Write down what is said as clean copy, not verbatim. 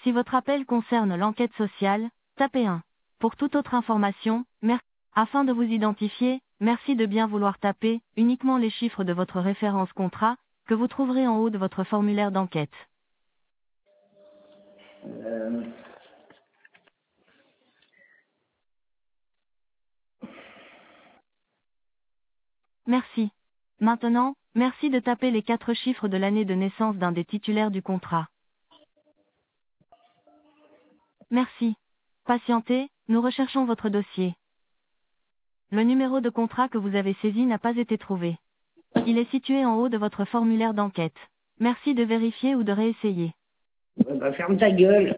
Si votre appel concerne l'enquête sociale, tapez 1. Pour toute autre information, merci. Afin de vous identifier, merci de bien vouloir taper uniquement les chiffres de votre référence contrat, que vous trouverez en haut de votre formulaire d'enquête. Euh, Merci. Maintenant, merci de taper les 4 chiffres de l'année de naissance d'un des titulaires du contrat. Merci. Patientez, nous recherchons votre dossier. Le numéro de contrat que vous avez saisi n'a pas été trouvé. Il est situé en haut de votre formulaire d'enquête. Merci de vérifier ou de réessayer. Ferme ta gueule.